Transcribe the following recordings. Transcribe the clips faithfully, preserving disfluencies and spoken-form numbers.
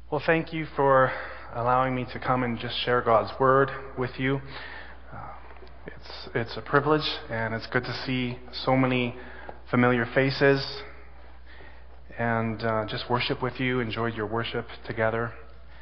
Well, thank you for allowing me to come and just share God's Word with you. Uh, it's it's a privilege, and it's good to see so many familiar faces and uh, just worship with you, enjoyed your worship together.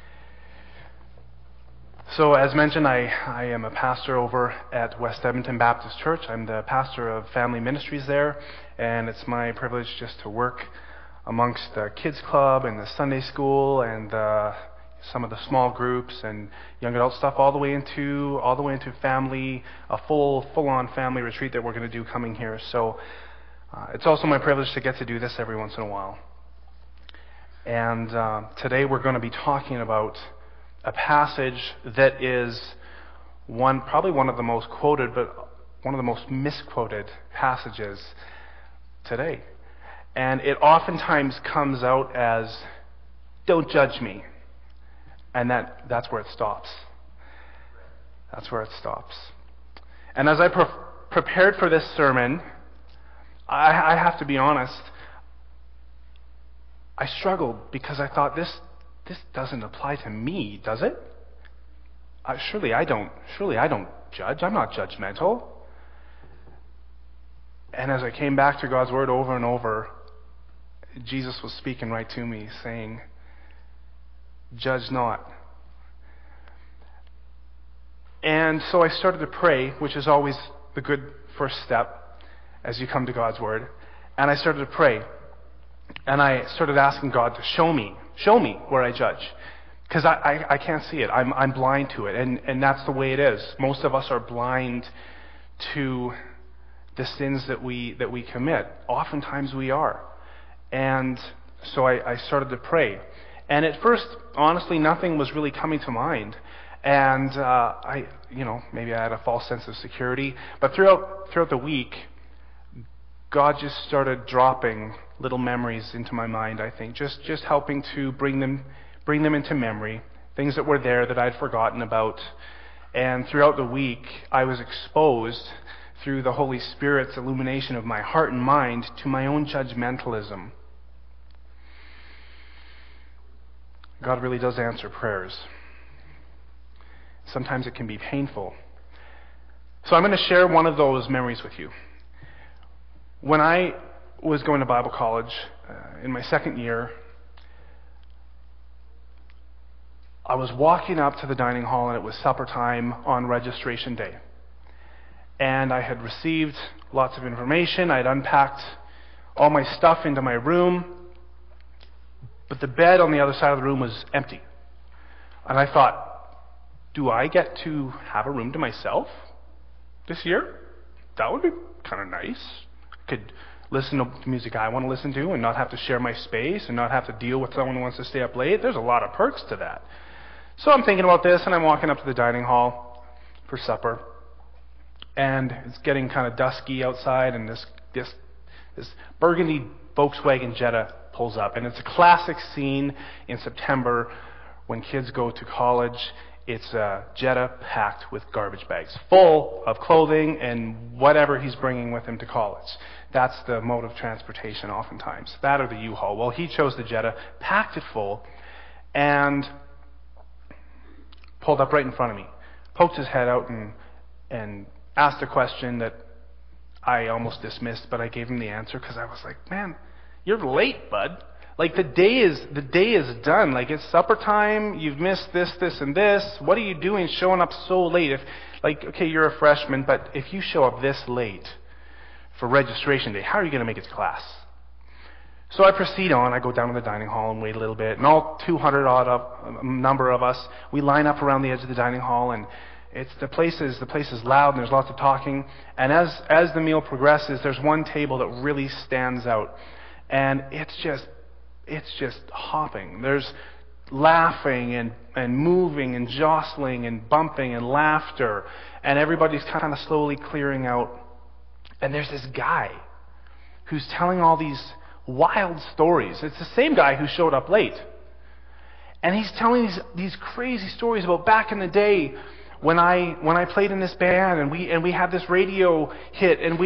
So as mentioned, I, I am a pastor over at West Edmonton Baptist Church. I'm the pastor of family ministries there, and it's my privilege just to work amongst the kids club and the Sunday school and uh, some of the small groups and young adult stuff, all the way into all the way into family, a full full-on family retreat that we're going to do coming here. So uh, it's also my privilege to get to do this every once in a while. And uh, today we're going to be talking about a passage that is one probably one of the most quoted, but one of the most misquoted passages today. And it oftentimes comes out as, "Don't judge me." And that, that's where it stops. That's where it stops. And as I pre- prepared for this sermon, I, I have to be honest, I struggled because I thought, this this doesn't apply to me, does it? Uh, surely I don't, surely I don't judge. I'm not judgmental. And as I came back to God's Word over and over, Jesus was speaking right to me, saying, "Judge not." And so I started to pray, which is always the good first step as you come to God's Word. And I started to pray. And I started asking God to show me, show me where I judge. Because I, I, I can't see it. I'm, I'm blind to it. And, and that's the way it is. Most of us are blind to the sins that we, that we commit. Oftentimes we are. And so I, I started to pray. And at first, honestly, nothing was really coming to mind. And uh, I, you know, maybe I had a false sense of security. But throughout throughout the week, God just started dropping little memories into my mind, I think. Just just helping to bring them bring them into memory. Things that were there that I'd forgotten about. And throughout the week, I was exposed through the Holy Spirit's illumination of my heart and mind to my own judgmentalism. God really does answer prayers. Sometimes it can be painful. So I'm going to share one of those memories with you. When I was going to Bible college uh, in my second year, I was walking up to the dining hall, and it was supper time on registration day. And I had received lots of information. I had unpacked all my stuff into my room. But the bed on the other side of the room was empty. And I thought, do I get to have a room to myself this year? That would be kind of nice. I could listen to music I want to listen to and not have to share my space and not have to deal with someone who wants to stay up late. There's a lot of perks to that. So I'm thinking about this, and I'm walking up to the dining hall for supper. And it's getting kind of dusky outside, and this this this burgundy Volkswagen Jetta pulls up. And it's a classic scene in September when kids go to college. It's a Jetta packed with garbage bags, full of clothing and whatever he's bringing with him to college. That's the mode of transportation oftentimes. That or the U-Haul. Well, he chose the Jetta, packed it full, and pulled up right in front of me. Poked his head out and and asked a question that I almost dismissed, but I gave him the answer because I was like, "Man, you're late, bud. Like the day is the day is done. Like it's supper time. You've missed this, this, and this. What are you doing showing up so late? If like okay, you're a freshman, but if you show up this late for registration day, how are you going to make it to class?" So I proceed on. I go down to the dining hall and wait a little bit, and all two hundred odd of, number of us, we line up around the edge of the dining hall, and it's the place is the place is loud, and there's lots of talking. And as as the meal progresses, there's one table that really stands out, and it's just it's just hopping. There's laughing and and moving and jostling and bumping and laughter, and everybody's kind of slowly clearing out. And there's this guy who's telling all these wild stories. It's the same guy who showed up late. And he's telling these these crazy stories about back in the day when I when I played in this band and we and we had this radio hit and we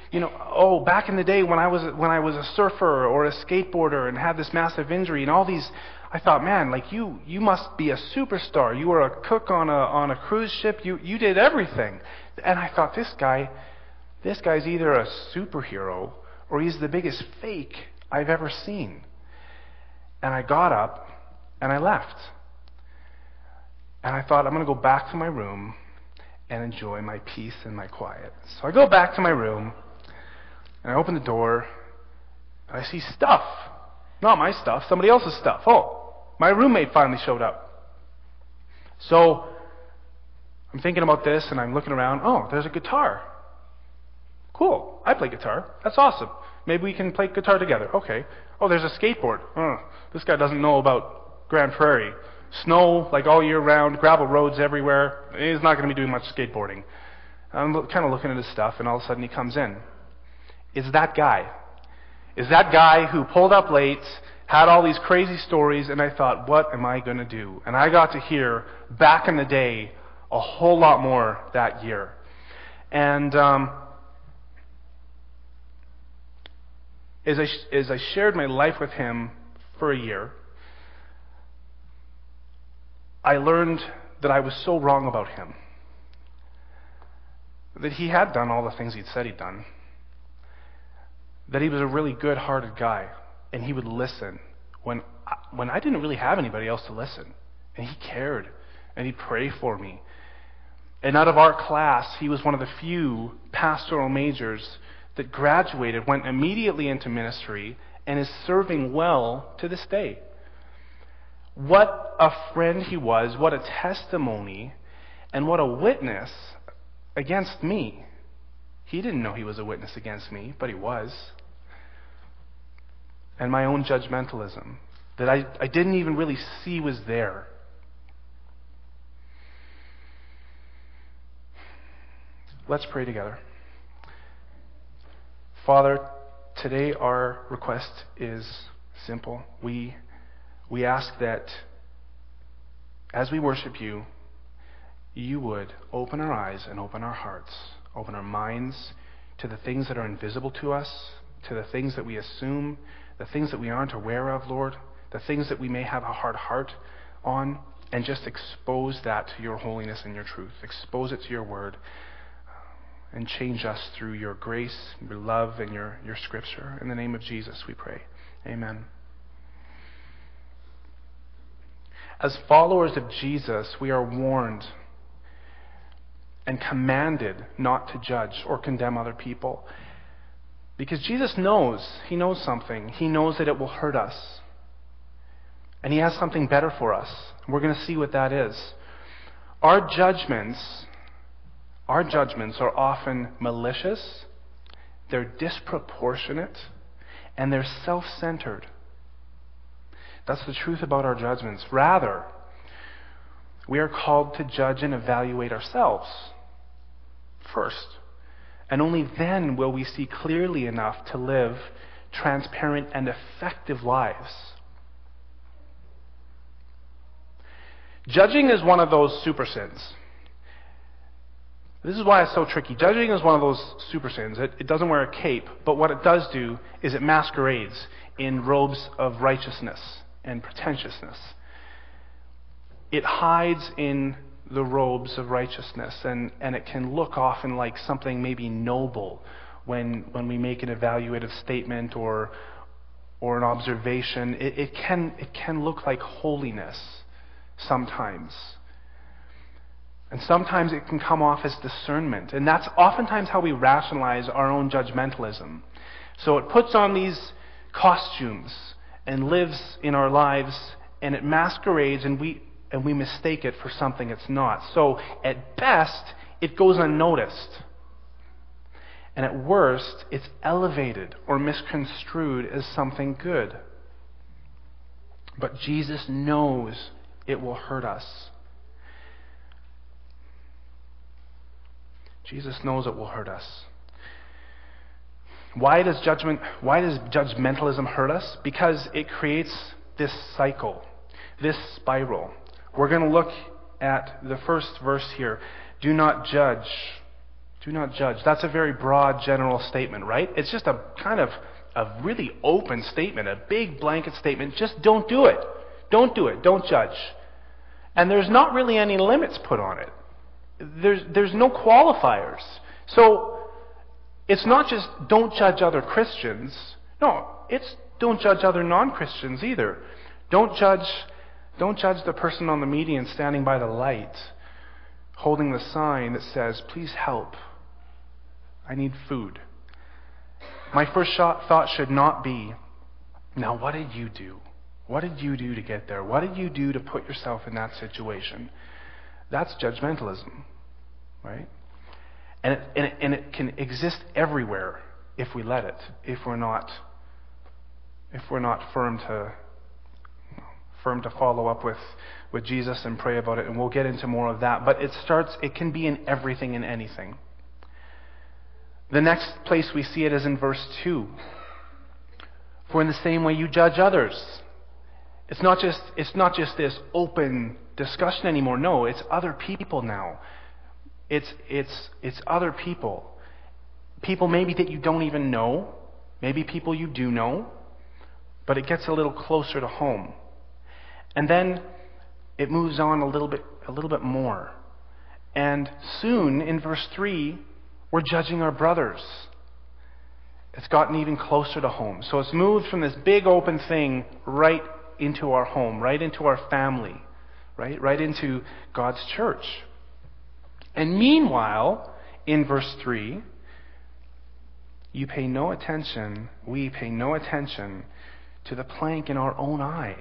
you know, oh, back in the day when I was when I was a surfer or a skateboarder and had this massive injury and all these, I thought, man, like you you must be a superstar. You were a cook on a on a cruise ship. You you did everything. And I thought, this guy, this guy's either a superhero or he's the biggest fake I've ever seen. And I got up and I left. And I thought, I'm going to go back to my room and enjoy my peace and my quiet. So I go back to my room, and I open the door, and I see stuff. Not my stuff, somebody else's stuff. Oh, my roommate finally showed up. So I'm thinking about this, and I'm looking around. Oh, there's a guitar. Cool, I play guitar. That's awesome. Maybe we can play guitar together. Okay. Oh, there's a skateboard. Oh, this guy doesn't know about Grand Prairie. Snow like all year round, gravel roads everywhere. He's not going to be doing much skateboarding. I'm kind of looking at his stuff, and all of a sudden he comes in. It's that guy. It's that guy who pulled up late, had all these crazy stories, and I thought, what am I going to do? And I got to hear, back in the day, a whole lot more that year. And um, as, I, as I shared my life with him for a year, I learned that I was so wrong about him. That he had done all the things he'd said he'd done. That he was a really good-hearted guy, and he would listen when I, when I didn't really have anybody else to listen. And he cared, and he'd pray for me. And out of our class, he was one of the few pastoral majors that graduated, went immediately into ministry, and is serving well to this day. What a friend he was, what a testimony, and what a witness against me. He didn't know he was a witness against me, but he was. And my own judgmentalism, that I, I didn't even really see was there. Let's pray together. Father, today our request is simple. We We ask that as we worship you, you would open our eyes and open our hearts, open our minds to the things that are invisible to us, to the things that we assume, the things that we aren't aware of, Lord, the things that we may have a hard heart on, and just expose that to your holiness and your truth. Expose it to your word, and change us through your grace, your love, and your, your scripture. In the name of Jesus, we pray. Amen. As followers of Jesus, we are warned and commanded not to judge or condemn other people. Because Jesus knows, He knows something. He knows that it will hurt us. And He has something better for us. We're going to see what that is. Our judgments, our judgments are often malicious, they're disproportionate, and they're self-centered. That's the truth about our judgments. Rather, we are called to judge and evaluate ourselves first. And only then will we see clearly enough to live transparent and effective lives. Judging is one of those super sins. This is why it's so tricky. Judging is one of those super sins. It, it doesn't wear a cape, but what it does do is it masquerades in robes of righteousness and pretentiousness. It hides in the robes of righteousness, and, and it can look often like something maybe noble when when we make an evaluative statement or or an observation. It, it can it can look like holiness sometimes. And sometimes it can come off as discernment. And that's oftentimes how we rationalize our own judgmentalism. So it puts on these costumes and lives in our lives, and it masquerades, and we and we mistake it for something it's not. So at best, it goes unnoticed. And at worst, it's elevated or misconstrued as something good. But Jesus knows it will hurt us. Jesus knows it will hurt us. Why does judgment, why does judgmentalism hurt us? Because it creates this cycle, this spiral. We're going to look at the first verse here. Do not judge. Do not judge. That's a very broad, general statement, right? It's just a kind of a really open statement, a big blanket statement. Just don't do it. Don't do it. Don't judge. And there's not really any limits put on it. There's, there's no qualifiers. So it's not just don't judge other Christians. No, it's don't judge other non-Christians either. Don't judge, don't judge the person on the median standing by the light, holding the sign that says, please help. I need food. My first shot, thought should not be, now what did you do? What did you do to get there? What did you do to put yourself in that situation? That's judgmentalism, right? And it, and it, and it can exist everywhere if we let it, if we're not, if we're not firm to, firm to follow up with, with Jesus and pray about it. And we'll get into more of that. But it starts, it can be in everything and anything. The next place we see it is in verse two. For in the same way you judge others. It's not just, it's not just this open discussion anymore. No, it's other people now. It's, it's, it's other people. People maybe that you don't even know. Maybe people you do know. But it gets a little closer to home. And then it moves on a little bit, a little bit more. And soon, in verse three, we're judging our brothers. It's gotten even closer to home. So it's moved from this big open thing right into our home, right into our family, right? Right into God's church. And meanwhile, in verse three, you pay no attention, we pay no attention to the plank in our own eye.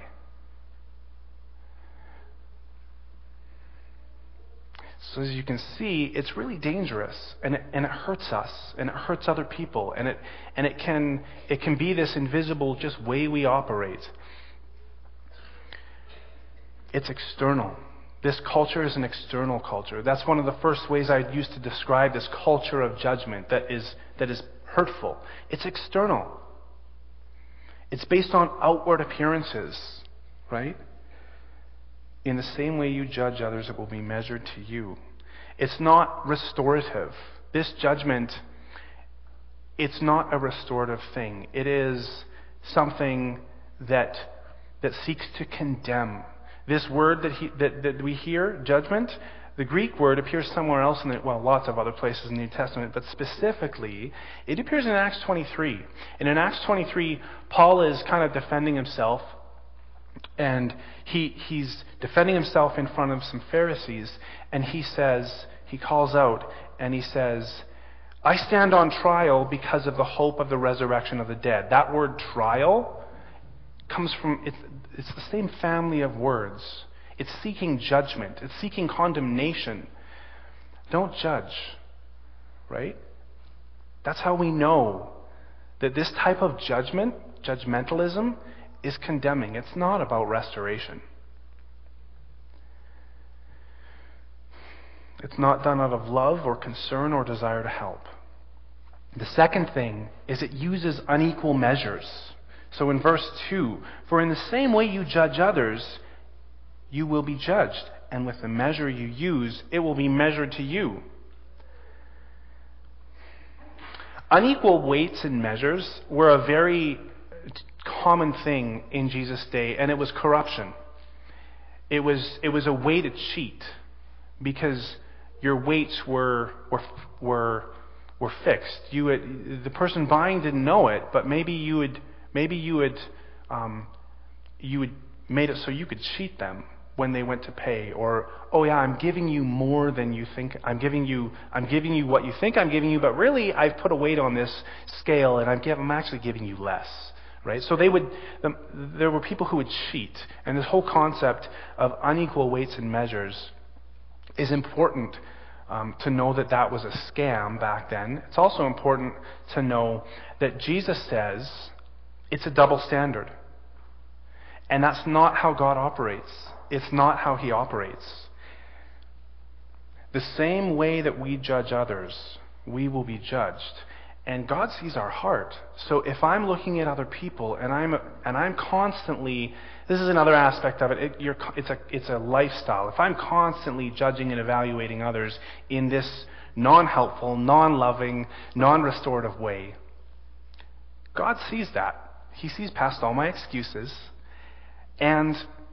So as you can see, it's really dangerous, and it, and it hurts us, and it hurts other people, and it and it can it can be this invisible just way we operate. It's external. This culture is an external culture. That's one of the first ways I used to describe this culture of judgment that is that is hurtful. It's external. It's based on outward appearances, right? In the same way you judge others, it will be measured to you. It's not restorative. This judgment, it's not a restorative thing. It is something that that seeks to condemn. This word that, he, that, that we hear, judgment, the Greek word appears somewhere else in the, well, lots of other places in the New Testament, but specifically, it appears in Acts twenty-three. And in Acts twenty-three, Paul is kind of defending himself. And he he's defending himself in front of some Pharisees, and he says, he calls out, and he says, I stand on trial because of the hope of the resurrection of the dead. That word trial comes from, it's, it's the same family of words. It's seeking judgment. It's seeking condemnation. Don't judge, right? That's how we know that this type of judgment, judgmentalism, is condemning. It's not about restoration. It's not done out of love or concern or desire to help. The second thing is it uses unequal measures. So in verse two, for in the same way you judge others, you will be judged, and with the measure you use, it will be measured to you. Unequal weights and measures were a very common thing in Jesus' day, and it was corruption. It was it was a way to cheat, because your weights were were were were fixed. You had, the person buying didn't know it, but maybe you would maybe you would um, you would made it so you could cheat them when they went to pay, or oh yeah, I'm giving you more than you think. I'm giving you I'm giving you what you think I'm giving you, but really I've put a weight on this scale, and I'm give, I'm actually giving you less. Right? So they would. Um, there were people who would cheat, and this whole concept of unequal weights and measures is important um, to know that that was a scam back then. It's also important to know that Jesus says it's a double standard, and that's not how God operates. It's not how He operates. The same way that we judge others, we will be judged. And God sees our heart. So if I'm looking at other people and I'm and I'm constantly, this is another aspect of it. it you're, it's a it's a lifestyle. If I'm constantly judging and evaluating others in this non-helpful, non-loving, non-restorative way. God sees that. He sees past all my excuses, and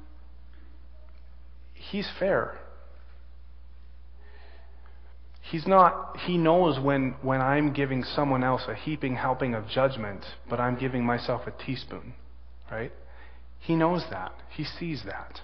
He's fair. He's not, He knows when, when I'm giving someone else a heaping helping of judgment, but I'm giving myself a teaspoon, right? He knows that. He sees that.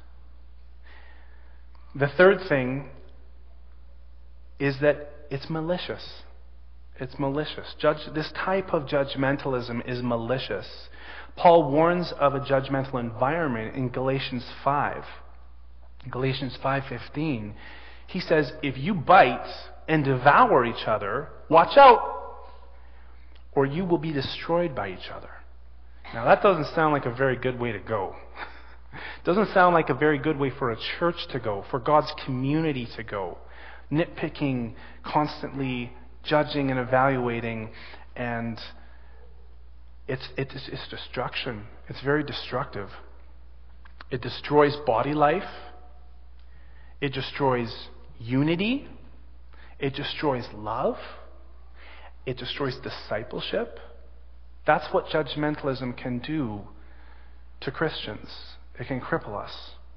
The third thing is that it's malicious. It's malicious. Judge, this type of judgmentalism is malicious. Paul warns of a judgmental environment in Galatians five. Galatians five fifteen. He says, if you bite and devour each other, watch out, or you will be destroyed by each other. Now that doesn't sound like a very good way to go. It doesn't sound like a very good way for a church to go, for God's community to go. Nitpicking, constantly judging and evaluating, and it's, it's, it's destruction. It's very destructive. It destroys body life. It destroys unity. It destroys love. It destroys discipleship. That's what judgmentalism can do to Christians. It can cripple us.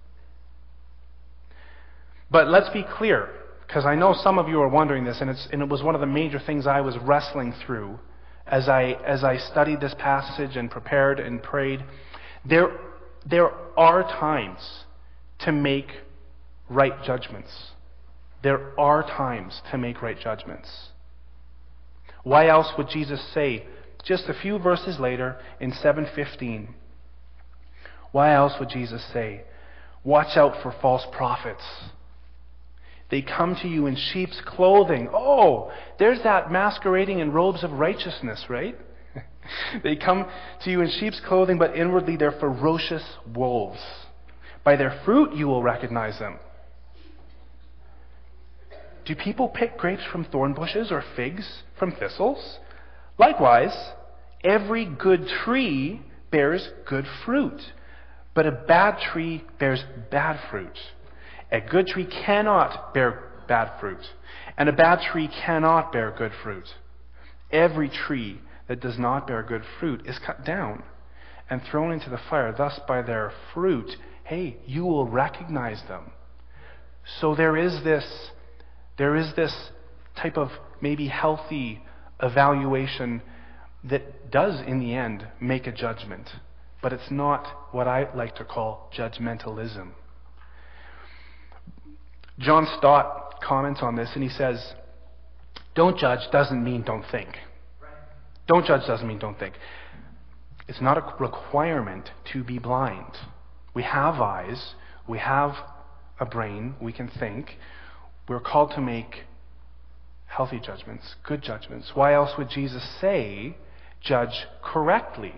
But let's be clear, because I know some of you are wondering this, and, it's, and it was one of the major things I was wrestling through as I as I studied this passage and prepared and prayed. There, there are times to make right judgments. There are times to make right judgments. Why else would Jesus say, just a few verses later in seven fifteen, why else would Jesus say, watch out for false prophets? They come to you in sheep's clothing. Oh, there's that masquerading in robes of righteousness, right? They come to you in sheep's clothing, but inwardly they're ferocious wolves. By their fruit you will recognize them. Do people pick grapes from thorn bushes or figs from thistles? Likewise, every good tree bears good fruit, but a bad tree bears bad fruit. A good tree cannot bear bad fruit, and a bad tree cannot bear good fruit. Every tree that does not bear good fruit is cut down and thrown into the fire. Thus, by their fruit, hey, you will recognize them. So there is this, there is this type of maybe healthy evaluation that does, in the end, make a judgment. But it's not what I like to call judgmentalism. John Stott comments on this, and he says, don't judge doesn't mean don't think. Don't judge doesn't mean don't think. It's not a requirement to be blind. We have eyes. We have a brain. We can think. We're called to make healthy judgments, good judgments. Why else would Jesus say, judge correctly?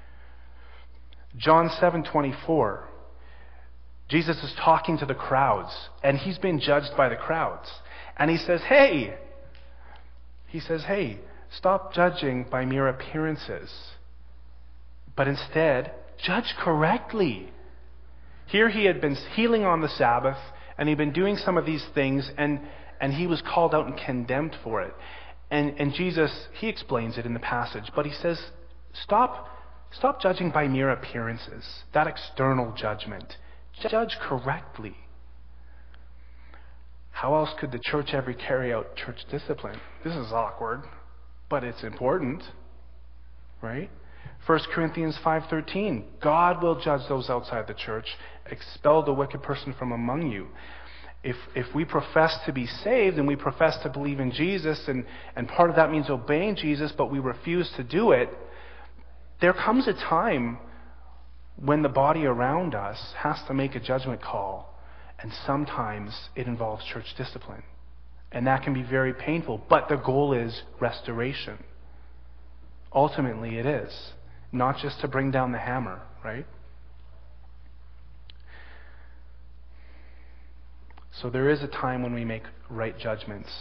John seven twenty-four. Jesus is talking to the crowds, and he's been judged by the crowds. And he says, hey, he says, hey, stop judging by mere appearances, but instead, judge correctly. Here he had been healing on the Sabbath, and he'd been doing some of these things, and, and he was called out and condemned for it. And, and Jesus, he explains it in the passage, but he says, stop, stop judging by mere appearances, that external judgment. Judge correctly. How else could the church ever carry out church discipline? This is awkward, but it's important, right? First Corinthians five thirteen, God will judge those outside the church, expel the wicked person from among you. If if we profess to be saved and we profess to believe in Jesus, and, and part of that means obeying Jesus, but we refuse to do it, there comes a time when the body around us has to make a judgment call, and sometimes it involves church discipline. And that can be very painful, but the goal is restoration. Ultimately it is, not just to bring down the hammer, right? So there is a time when we make right judgments.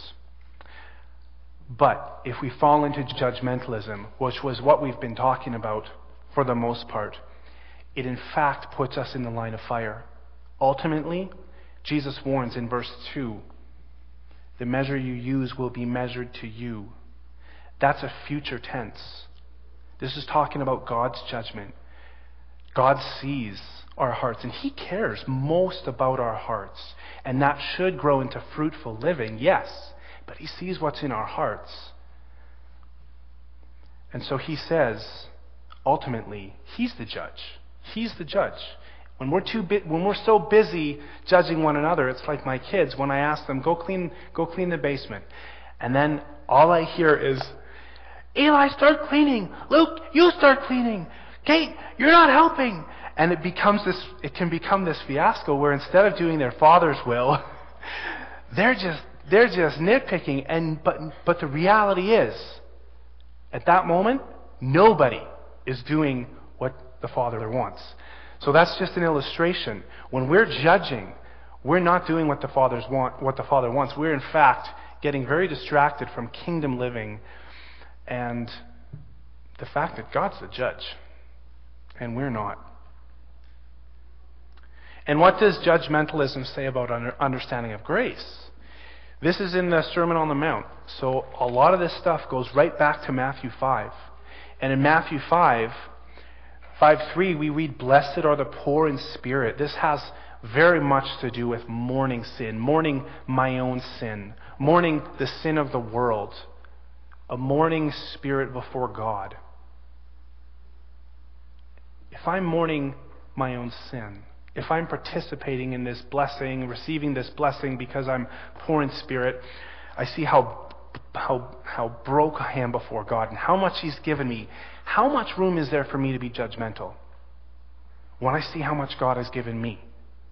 But if we fall into judgmentalism, which was what we've been talking about for the most part, it in fact puts us in the line of fire. Ultimately, Jesus warns in verse two, The measure you use will be measured to you. That's a future tense. This is talking about God's judgment. God sees our hearts, and He cares most about our hearts. And that should grow into fruitful living, yes, but He sees what's in our hearts. And so He says, ultimately, He's the judge. He's the judge. When we're too bu- when we're so busy judging one another, it's like my kids when I ask them, go clean, go clean the basement. And then all I hear is, Eli, start cleaning. Luke, you start cleaning. Kate, you're not helping. And it becomes this, it can become this fiasco where instead of doing their father's will, they're just, they're just nitpicking. And, but, but the reality is, at that moment, nobody is doing what the Father wants. So that's just an illustration. When we're judging, we're not doing what the Father's want, what the Father wants. We're in fact getting very distracted from kingdom living and the fact that God's the judge and we're not. And what does judgmentalism say about understanding of grace? This is in the Sermon on the Mount. So a lot of this stuff goes right back to Matthew five. And in Matthew five, five three, we read, "Blessed are the poor in spirit." This has very much to do with mourning sin, mourning my own sin, mourning the sin of the world, a mourning spirit before God. If I'm mourning my own sin, if I'm participating in this blessing, receiving this blessing because I'm poor in spirit, I see how how how broke I am before God and how much He's given me. How much room is there for me to be judgmental when I see how much God has given me?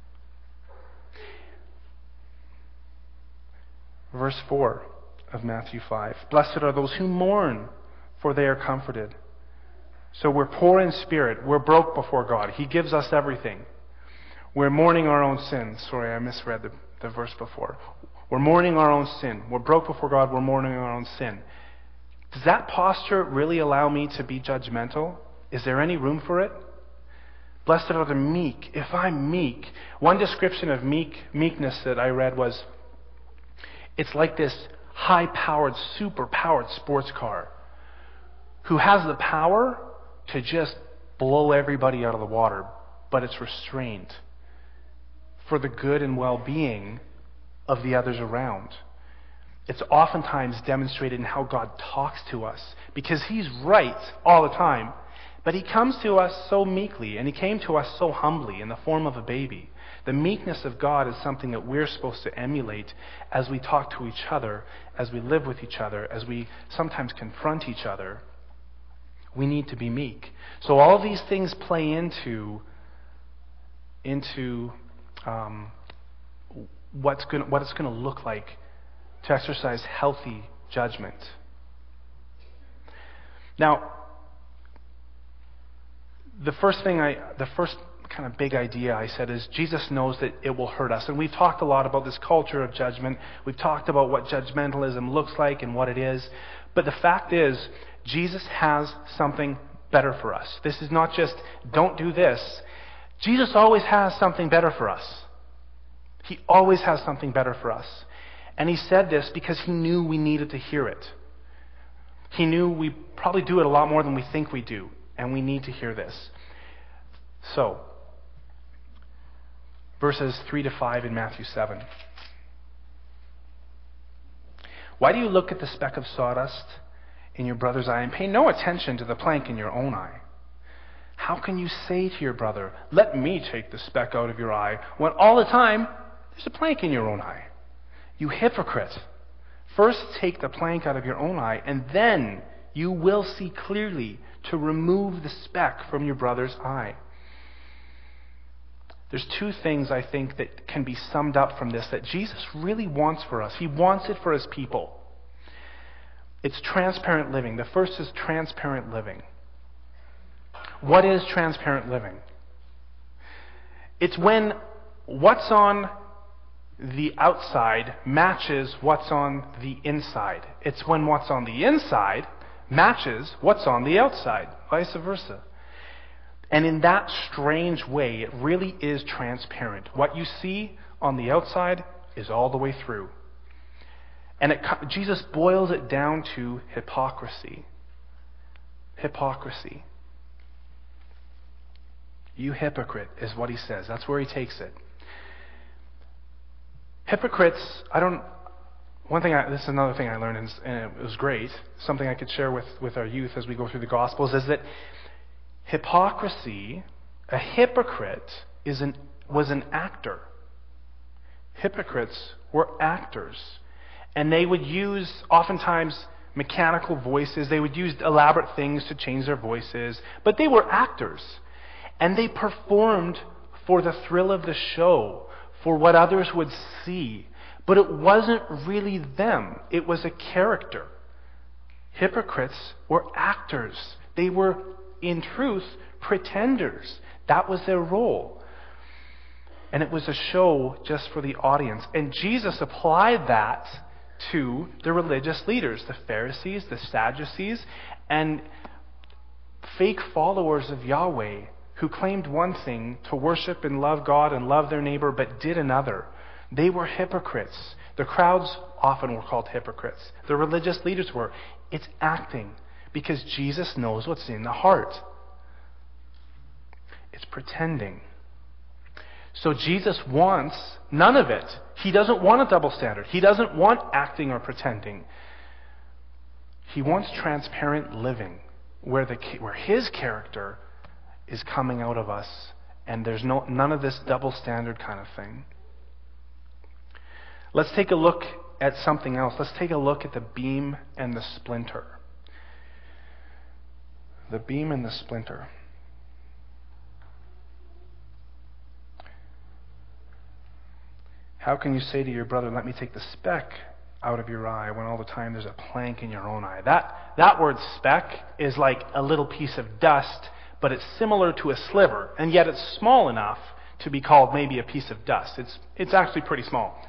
Verse four of Matthew five. "Blessed are those who mourn, for they are comforted." So we're poor in spirit. We're broke before God. He gives us everything. We're mourning our own sin. Sorry, I misread the, the verse before. We're mourning our own sin. We're broke before God. We're mourning our own sin. Does that posture really allow me to be judgmental? Is there any room for it? Blessed are the meek. If I'm meek, one description of meek meekness that I read was, it's like this high-powered, super-powered sports car who has the power to just blow everybody out of the water, but it's restrained for the good and well-being of the others around. It's oftentimes demonstrated in how God talks to us, because He's right all the time, but He comes to us so meekly, and He came to us so humbly in the form of a baby. The meekness of God is something that we're supposed to emulate as we talk to each other, as we live with each other, as we sometimes confront each other. We need to be meek. So all these things play into into um, what's going what it's going to look like to exercise healthy judgment. Now, the first thing I, the first kind of big idea I said is Jesus knows that it will hurt us. And we've talked a lot about this culture of judgment. We've talked about what judgmentalism looks like and what it is. But the fact is, Jesus has something better for us. This is not just, don't do this. Jesus always has something better for us. He always has something better for us. And He said this because He knew we needed to hear it. He knew we probably do it a lot more than we think we do, and we need to hear this. So, verses three to five in Matthew seven. "Why do you look at the speck of sawdust in your brother's eye and pay no attention to the plank in your own eye? How can you say to your brother, 'Let me take the speck out of your eye,' when all the time there's a plank in your own eye? You hypocrite! First take the plank out of your own eye, and then you will see clearly to remove the speck from your brother's eye." There's two things I think that can be summed up from this that Jesus really wants for us. He wants it for His people. It's transparent living. The first is transparent living. What is transparent living? It's when what's on the outside matches what's on the inside. It's when what's on the inside matches what's on the outside, vice versa. And in that strange way, it really is transparent. What you see on the outside is all the way through. And it, Jesus boils it down to hypocrisy. Hypocrisy. You hypocrite is what he says. That's where he takes it. Hypocrites, I don't, one thing, I, this is another thing I learned, and, and it was great, something I could share with, with our youth as we go through the Gospels, is that hypocrisy, a hypocrite is an, was an actor. Hypocrites were actors. And they would use, oftentimes, mechanical voices. They would use elaborate things to change their voices. But they were actors. And they performed for the thrill of the show, for what others would see. But it wasn't really them. It was a character. Hypocrites were actors. They were, in truth, pretenders. That was their role. And it was a show just for the audience. And Jesus applied that to the religious leaders, the Pharisees, the Sadducees, and fake followers of Yahweh who claimed one thing, to worship and love God and love their neighbor, but did another. They were hypocrites. The crowds often were called hypocrites. The religious leaders were. It's acting, because Jesus knows what's in the heart. It's pretending. So Jesus wants none of it. He doesn't want a double standard. He doesn't want acting or pretending. He wants transparent living, where the where his character is coming out of us, and there's no none of this double standard kind of thing. Let's take a look at something else. Let's take a look at the beam and the splinter. The beam and the splinter. How can you say to your brother, let me take the speck out of your eye, when all the time there's a plank in your own eye? That, that word speck is like a little piece of dust, but it's similar to a sliver, and yet it's small enough to be called maybe a piece of dust. It's, it's actually pretty small.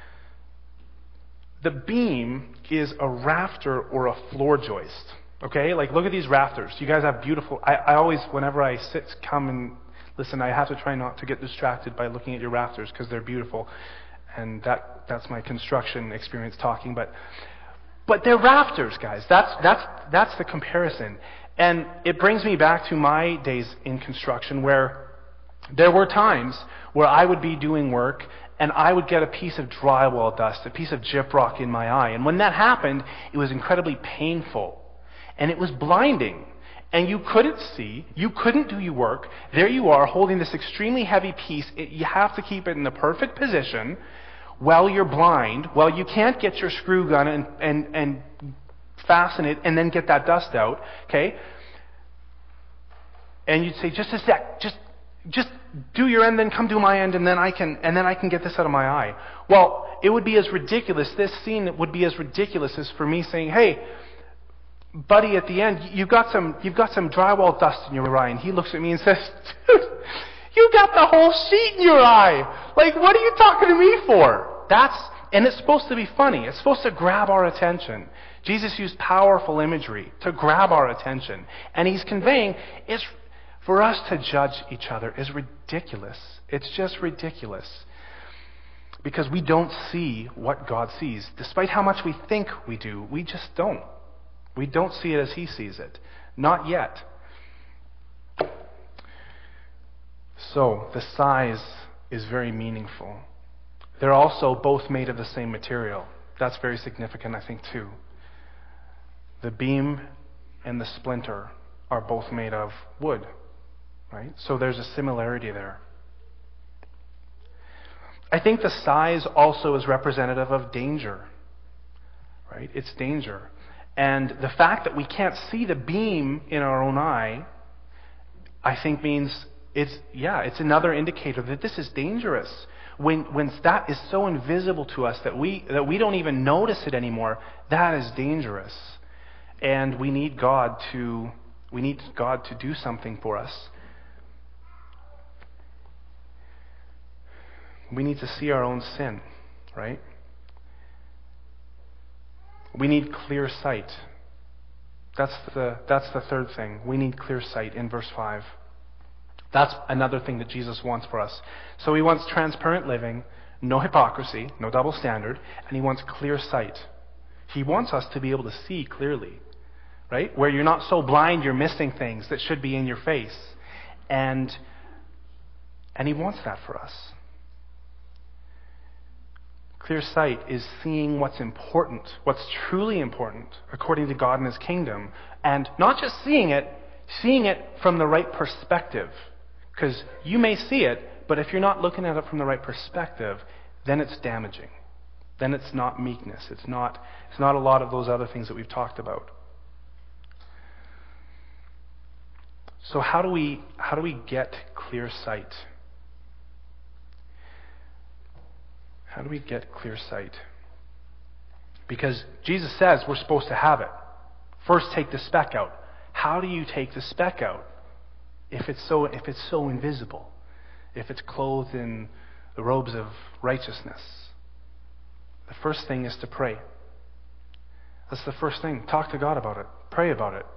The beam is a rafter or a floor joist. Okay? Like, look at these rafters. You guys have beautiful... I, I always, whenever I sit, come and listen, I have to try not to get distracted by looking at your rafters, because they're beautiful. And that that's my construction experience talking. But but they're rafters, guys. That's that's that's the comparison. And it brings me back to my days in construction, where there were times where I would be doing work and I would get a piece of drywall dust, a piece of gyprock in my eye. And when that happened, it was incredibly painful. And it was blinding. And you couldn't see, you couldn't do your work. There you are, holding this extremely heavy piece. It, you have to keep it in the perfect position while you're blind, while you can't get your screw gun and, and, and fasten it and then get that dust out, okay? And you'd say, just a sec, just just do your end, then come do my end, and then I can and then I can get this out of my eye. Well, it would be as ridiculous, this scene would be as ridiculous as for me saying, hey, buddy, at the end, you've got some you've got some drywall dust in your eye. And he looks at me and says, dude, you got the whole sheet in your eye. Like, what are you talking to me for? That's, and it's supposed to be funny. It's supposed to grab our attention. Jesus used powerful imagery to grab our attention. And he's conveying, it's, for us to judge each other is ridiculous. It's just ridiculous. Because we don't see what God sees. Despite how much we think we do, we just don't. We don't see it as he sees it. Not yet. So, the size is very meaningful. They're also both made of the same material. That's very significant, I think, too. The beam and the splinter are both made of wood, right? So there's a similarity there. I think the size also is representative of danger, right? It's danger. And the fact that we can't see the beam in our own eye, I think means it's, yeah, it's another indicator that this is dangerous. When when that is so invisible to us that we that we don't even notice it anymore, that is dangerous. And we need God to we need God to do something for us. We need to see our own sin, right? We need clear sight. That's the that's the third thing. We need clear sight in verse five. That's another thing that Jesus wants for us. So he wants transparent living, no hypocrisy, no double standard, and he wants clear sight. He wants us to be able to see clearly, right? Where you're not so blind you're missing things that should be in your face. And, and He wants that for us. Clear sight is seeing what's important, what's truly important according to God and His kingdom. And not just seeing it, seeing it from the right perspective. Because you may see it, but if you're not looking at it from the right perspective, then it's damaging. Then it's not meekness. It's not, it's not a lot of those other things that we've talked about. So how do we, how do we get clear sight? How do we get clear sight? Because Jesus says we're supposed to have it. First, take the speck out. How do you take the speck out if it's so if it's so invisible? If it's clothed in the robes of righteousness? The first thing is to pray. That's the first thing. Talk to God about it. Pray about it.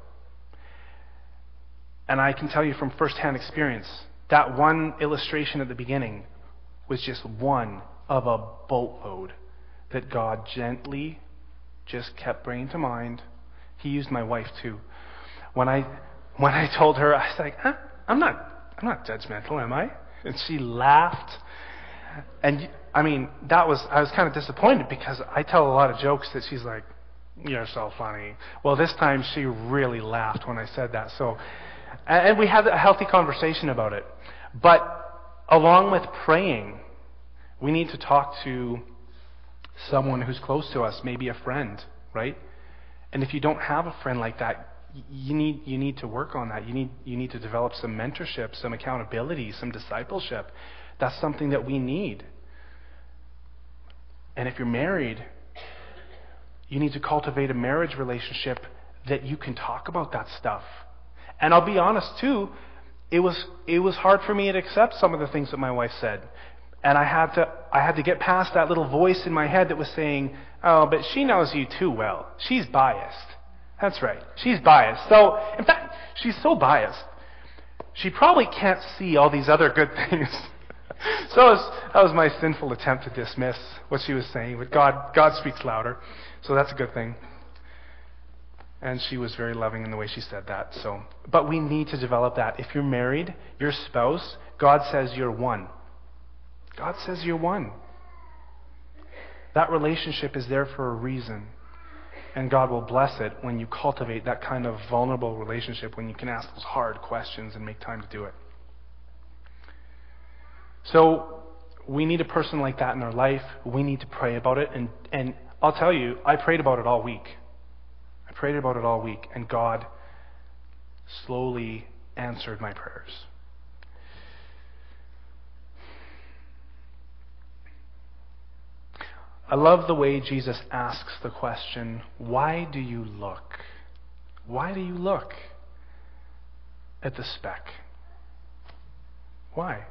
And I can tell you from first-hand experience, that one illustration at the beginning was just one of a boatload that God gently just kept bringing to mind. He used my wife too. When I when I told her, I was like, huh? I'm not I'm not judgmental, am I? And she laughed. And I mean, that was I was kind of disappointed because I tell a lot of jokes that she's like, you're so funny. Well, this time she really laughed when I said that. So, and we had a healthy conversation about it. But along with praying, we need to talk to someone who's close to us, maybe a friend, right? And if you don't have a friend like that, you need you need to work on that. You need you need to develop some mentorship, some accountability, some discipleship. That's something that we need. And if you're married, you need to cultivate a marriage relationship that you can talk about that stuff. And I'll be honest too, it was it was hard for me to accept some of the things that my wife said. And I had to I had to get past that little voice in my head that was saying, oh, but she knows you too well. She's biased. That's right. She's biased. So, in fact, she's so biased, she probably can't see all these other good things. So that was, that was my sinful attempt to dismiss what she was saying. But God, God speaks louder. So that's a good thing. And she was very loving in the way she said that. So, but we need to develop that. If you're married, your spouse, God says you're one. God says you're one. That relationship is there for a reason. And God will bless it when you cultivate that kind of vulnerable relationship, when you can ask those hard questions and make time to do it. So we need a person like that in our life. We need to pray about it. And, and I'll tell you, I prayed about it all week. I prayed about it all week. And God slowly answered my prayers. I love the way Jesus asks the question, why do you look? Why do you look at the speck? Why?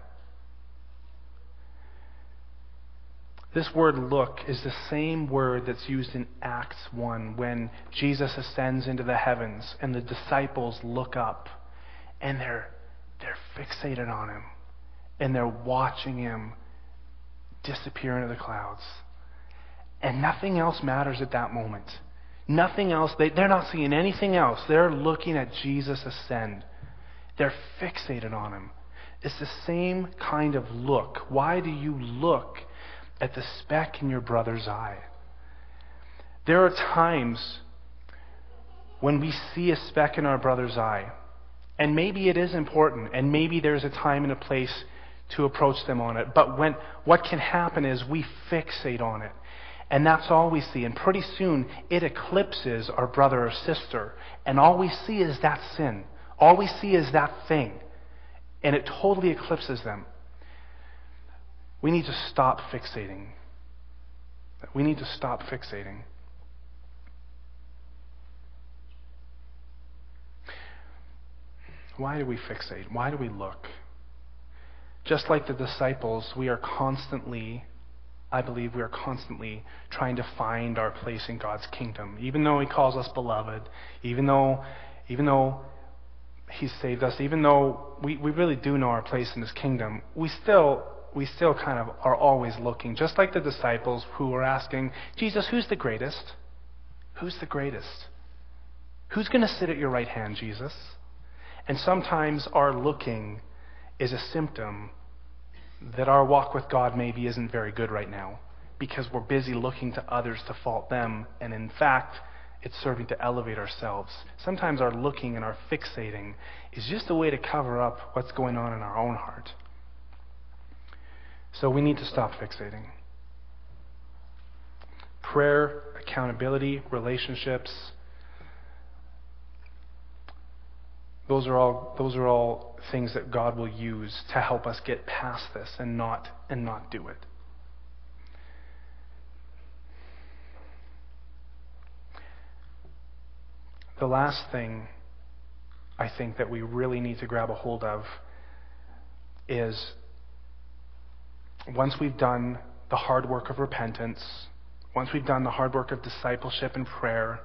This word look is the same word that's used in Acts one when Jesus ascends into the heavens and the disciples look up and they're they're fixated on him and they're watching him disappear into the clouds. And nothing else matters at that moment. Nothing else. They, they're not seeing anything else. They're looking at Jesus ascend. They're fixated on him. It's the same kind of look. Why do you look at the speck in your brother's eye? There are times when we see a speck in our brother's eye, and maybe it is important, and maybe there's a time and a place to approach them on it. But when what can happen is we fixate on it. And that's all we see. And pretty soon, it eclipses our brother or sister. And all we see is that sin. All we see is that thing. And it totally eclipses them. We need to stop fixating. We need to stop fixating. Why do we fixate? Why do we look? Just like the disciples, we are constantly... I believe we are constantly trying to find our place in God's kingdom. Even though He calls us beloved, even though even though He's saved us, even though we, we really do know our place in His kingdom, we still we still kind of are always looking, just like the disciples who were asking, Jesus, who's the greatest? Who's the greatest? Who's going to sit at your right hand, Jesus? And sometimes our looking is a symptom that our walk with God maybe isn't very good right now, because we're busy looking to others to fault them, and in fact, it's serving to elevate ourselves. Sometimes our looking and our fixating is just a way to cover up what's going on in our own heart. So we need to stop fixating. Prayer, accountability, relationships, those are all those are all things that God will use to help us get past this and not and not do it. The last thing I think that we really need to grab a hold of is, once we've done the hard work of repentance, once we've done the hard work of discipleship and prayer,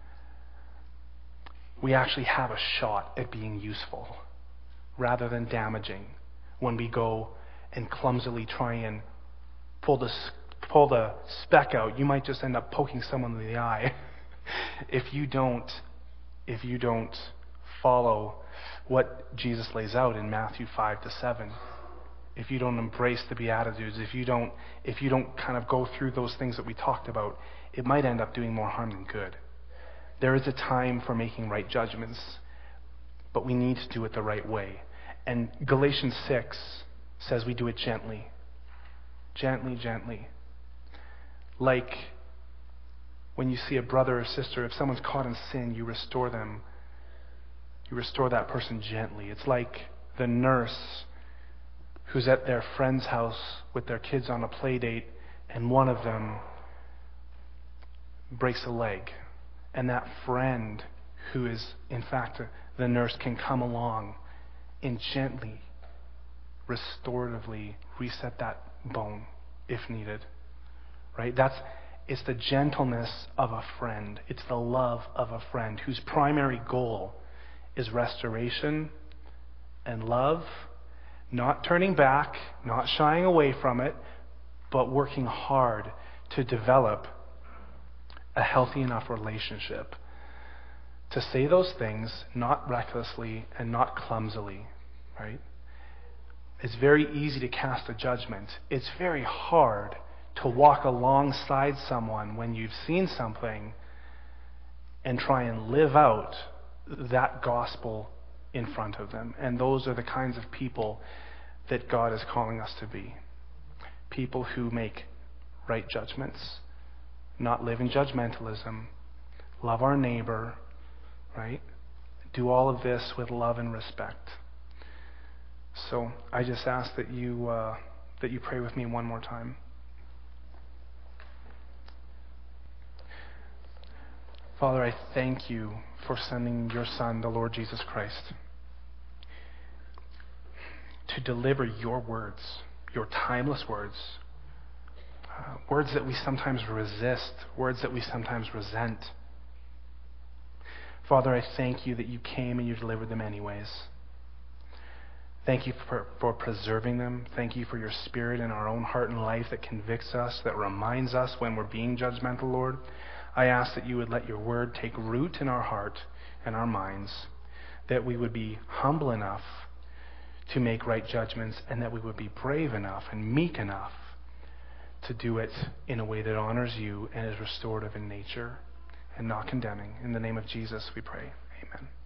we actually have a shot at being useful rather than damaging when we go and clumsily try and pull the, pull the speck out. You might just end up poking someone in the eye if you don't if you don't follow what Jesus lays out in Matthew five to seven. If you don't embrace the Beatitudes, if you don't if you don't kind of go through those things that we talked about, it might end up doing more harm than good. There is a time for making right judgments, but we need to do it the right way. And Galatians six says we do it gently. Gently, gently. Like when you see a brother or sister, if someone's caught in sin, you restore them. You restore that person gently. It's like the nurse who's at their friend's house with their kids on a play date, and one of them breaks a leg. And that friend, who is in fact the nurse, can come along and gently, restoratively reset that bone if needed. Right? That's it's the gentleness of a friend. It's the love of a friend whose primary goal is restoration and love, not turning back, not shying away from it, but working hard to develop a healthy enough relationship to say those things not recklessly and not clumsily, right? It's very easy to cast a judgment. It's very hard to walk alongside someone when you've seen something and try and live out that gospel in front of them. And those are the kinds of people that God is calling us to be. People who make right judgments, not live in judgmentalism, love our neighbor, right? Do all of this with love and respect. So I just ask that you uh, that you pray with me one more time. Father, I thank you for sending your Son, the Lord Jesus Christ, to deliver your words, your timeless words, uh, words that we sometimes resist, words that we sometimes resent. Father, I thank you that you came and you delivered them anyways. Thank you for, for preserving them. Thank you for your Spirit in our own heart and life that convicts us, that reminds us when we're being judgmental, Lord. I ask that you would let your word take root in our heart and our minds, that we would be humble enough to make right judgments, and that we would be brave enough and meek enough to do it in a way that honors you and is restorative in nature and not condemning. In the name of Jesus we pray. Amen.